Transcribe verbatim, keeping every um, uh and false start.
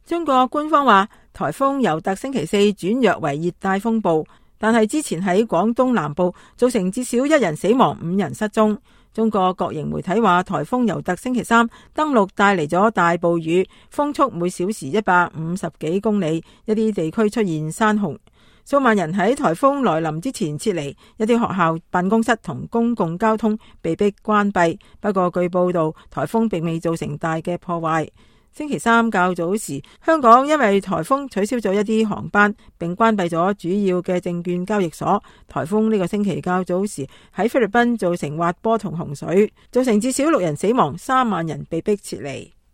中國官方話，颱風尤特星期四轉弱為熱帶風暴，但係之前喺廣東南部造成至少一人死亡、五人失蹤。中國國營媒體話，颱風尤特星期三登陸帶嚟咗大暴雨，風速每小時一百五十幾公里，一啲地區出現山洪，數萬人喺颱風來臨之前撤離，一啲學校、辦公室同公共交通被迫關閉。不過據報道，颱風並未造成大嘅破壞。星期三較早時，香港因為颱風取消咗一啲航班，並關閉咗主要嘅證券交易所。颱風呢個星期較早時喺菲律賓造成滑坡同洪水，造成至少六人死亡，三萬人被迫撤離。